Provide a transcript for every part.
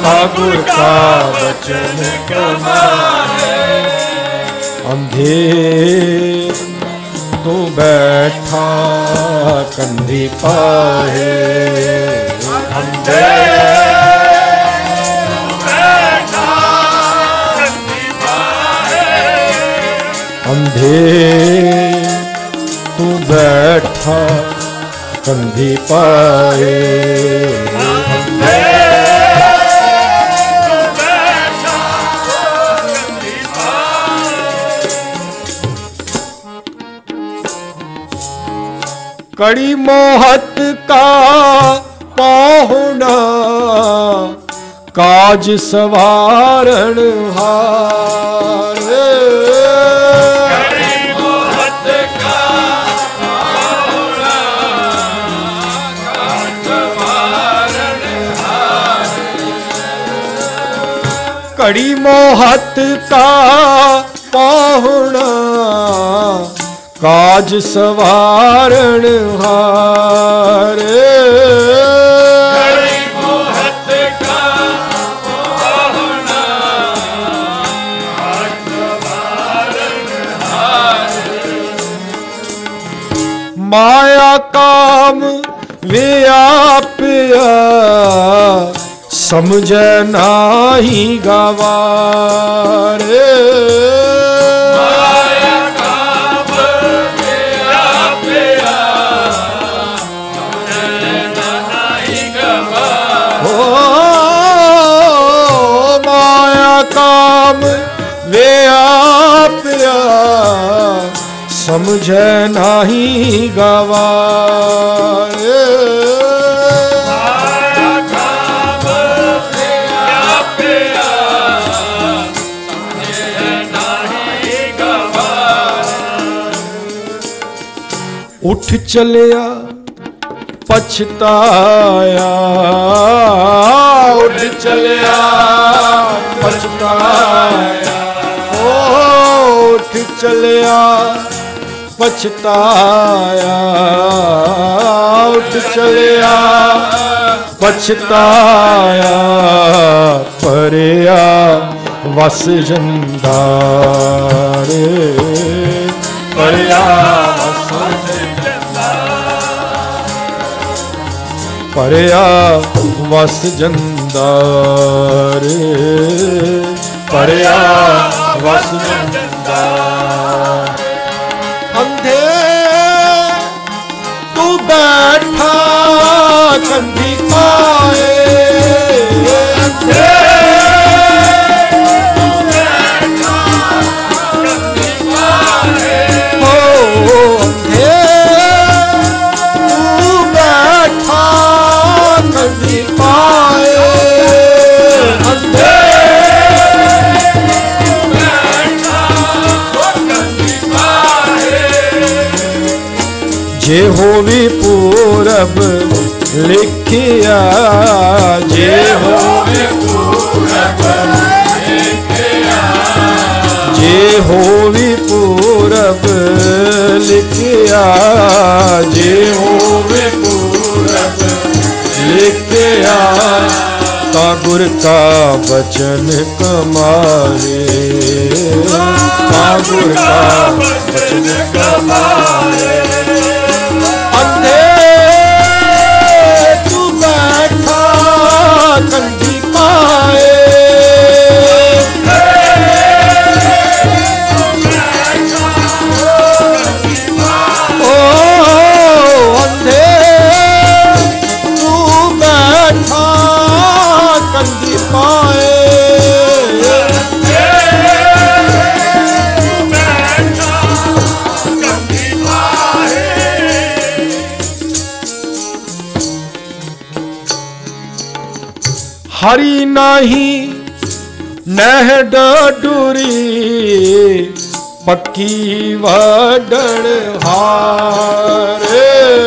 ता गुर का वचन कमाए। अंधे तू बैठा कंधी पाए, अंधे अंधे तू बैठा कंधी पाए, कड़ी मोहत का पाहुना काज सवारण हार, कड़ी मोहत का पाहुना काज सवारण हार, कड़ी मोहत का पाहुना काज सवारण हार, कड़ी मोहत का पाहुना काज सवारण हार, माया काम व्याप्या समझ नाही गवार, माया काम व्याप्या समझ नाही गवार, ओ माया काम व्याप्या समझ नाही गवार, माया काम व्याप्या समझ नाही गवार, उठ चलिया पछताया, उठ चलिया पछताया, ओ उठ चलिया पछताया, उठ चलिया पछताया, परिया वस जंदारे, परिया वस परिया वस जंदारे, परिया वस जंदारे, अंधे तू बैठा कंधी पाए, अंधे तू बैठा कंधी पाए, हो अंधे तू बैठा कंधी पाए, अंधे जे होवी पूरब लिखिया, जे होवी पूरब लिखिया, जे होवी पूरब लिखिया, जे होवी पूरब लिखिया, ता गुर का वचन कमाए, ता गुर का वचन कमाए, अंधे तू बैठा कंधी पाए, ओ अंधे तू बैठा कंधी पाए, हरि नाही नह डूरी पक्की वडण हारे,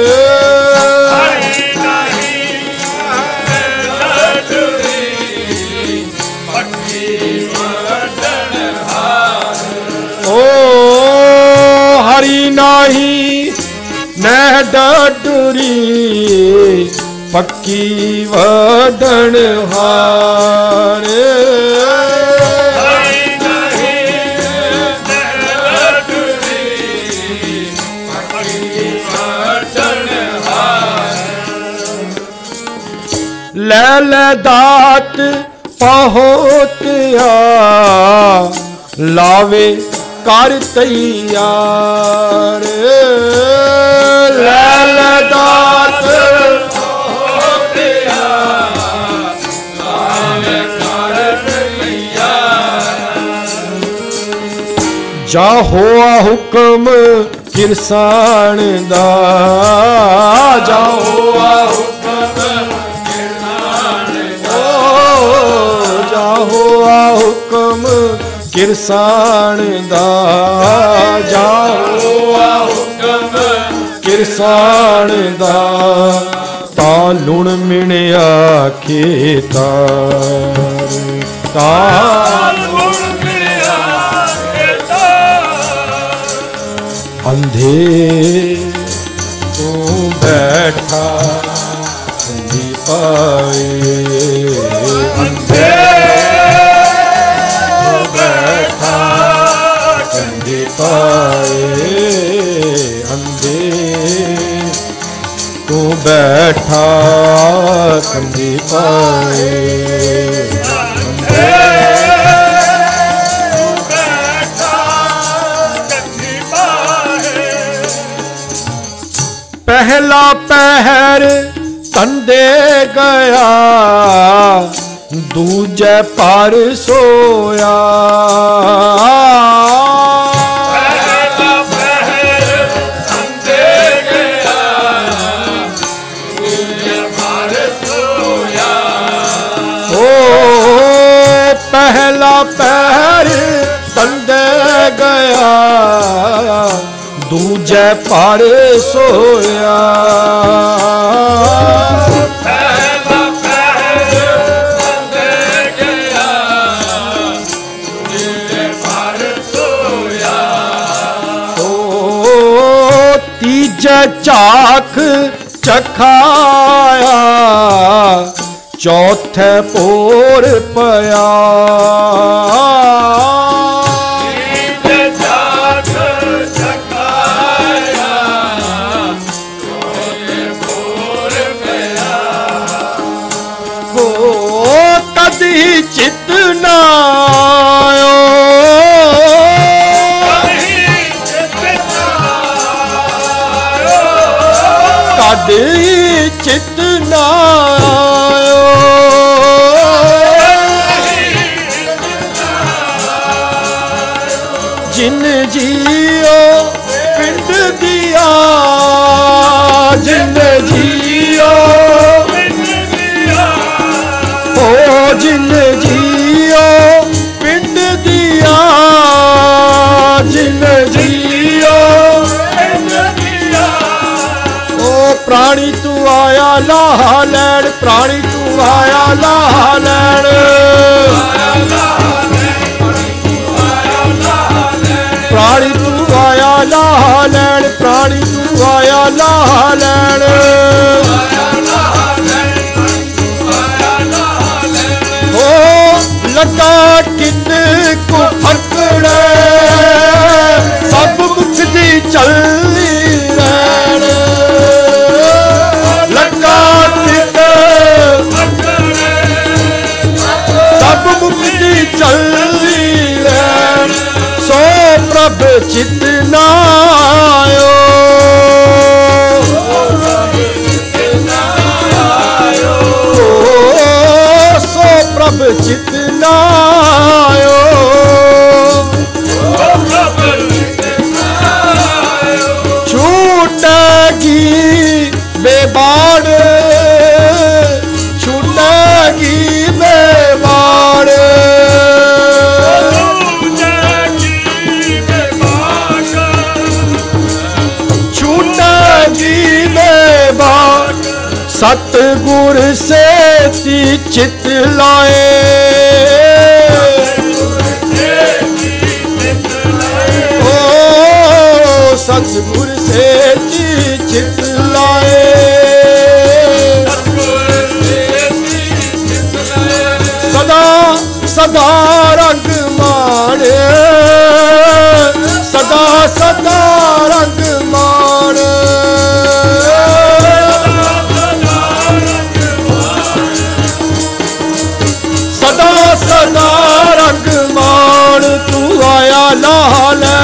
ओ हरि नाही नह डूरी ਪੱਕੀ ਵਡਣ ਹਾਰ ਲੈ ਲੈ ਦਾਤ ਪਹੁੰਚਿਆ ਲਾਵੇ ਕਰ ਤੈਯਾਰ ਲੈ ਲੈ ਦਾਤ ਪਹੁੰਚਿਆ ਲਾਵੇ ਕਰ ਤੈਯਾਰ ਜਾ ਹੋਆ ਹੁਕਮ ਕਿਰਸਾਨ ਦਾ ਜਾ ਹੋਆ ਹੋਆ ਹੁਕਮ ਕਿਰਸਾਨ ਦਾ ਜਾ ਹੋਆ ਹੁਕਮ ਕਿਰਸਾਨ ਦਾ ਤਾਂ ਲੁਣ ਮਿਣਿਆ ਖੇਤਾਰ ਤਾਂ ਲੁਣ ਮਿਣਿਆ ਖੇਤਾਰ ਅੰਧੇ ਤੂੰ ਬੈਠਾ ਅੰਧੀ ਪਾਏ ਅੰਧੇ ਪਾਏ ਅੰਧੇ ਤੂੰ ਬੈਠਾ ਕੰਧੀ ਪਾਏ ਅੰਧੇ ਤੂੰ ਬੈਠਾ ਕੰਧੀ ਪਾਏ ਪਹਿਲਾ ਪਹਿਰ ਤੰਦੇ ਗਿਆ ਦੂਜੇ ਪਰ ਸੋਇਆ ਪਹਿਲਾ ਪਹਿਰ ਤੰਦੇ ਗਿਆ ਦੂਜੇ ਪਰ ਸੋਇਆ ਪਹਿਲਾ ਪਹਿਰ ਤੰਦੇ ਗਿਆ ਦੂਜੇ ਪਰ ਸੋਇਆ ਓ ਤੀਜੇ ਝਾਕ ਚਖਾਇਆ ਚੌਥੇ ਪੋਰ ਪਿਆ ਤੀਜੇ ਝਾਕ ਚਖਾਇਆ ਚੌਥੇ ਪੋਰ ਪਿਆ ਹੋ ਕਦੀ ਚਿਤ ਨਾ ਆਇਓ ਕਦੀ ਚਿਤ ਨਾ ਜਿਨ ਜੀਓ ਪਿੰਡ ਦੀਆ ਜਿਨ ਜੀਓ ਪਿੰਡ ਦੀਆ ਓ ਜਿਨ ਜੀਓ ਪਿੰਡ ਦੀਆ ਜਿਨ ਜੀਓ ਪਿੰਡ ਦੀਆ ਓ ਪ੍ਰਾਣੀ ਤੂੰ ਆਇਆ ਲਾਹ ਲੈਣ ਪ੍ਰਾਣੀ ਤੂੰ ਆਇਆ ਲਾਹ ਲੈਣ ਪ੍ਰਾਣੀ ਤੂੰ ਆਇਆ ਲਾਹ ਲੈਣ ਪ੍ਰਾਣੀ ਤੂੰ ਆਇਆ ਲਾਹ ਲੈਣ ਓ ਲੱਗਾ ਕਿੰਨ ਕੋ ਫਕੜੇ ਸਭ ਮੁਖ ਦੀ ਚੱਲੀ ਰਹਿਣ ਲੱਗਾ ਕਿੰਨ ਫਕੜੇ ਸਭ ਮੁਖ ਦੀ ਚੱਲੀ ਰਹਿਣ ਸੋ ਪ੍ਰਭ ਚਿਤ ਨਾ ਆਇਓ ਸੋ ਪ੍ਰਭ ਚਿਤ ਨਾ ਆਇਓ ਛੂਟੇਗੀ ਬੇਬਾੜ ਛੂਟੇਗੀ ਬੇਬਾੜ सतगुर सेती चित लाए ओ सतगुर सेती चित लाए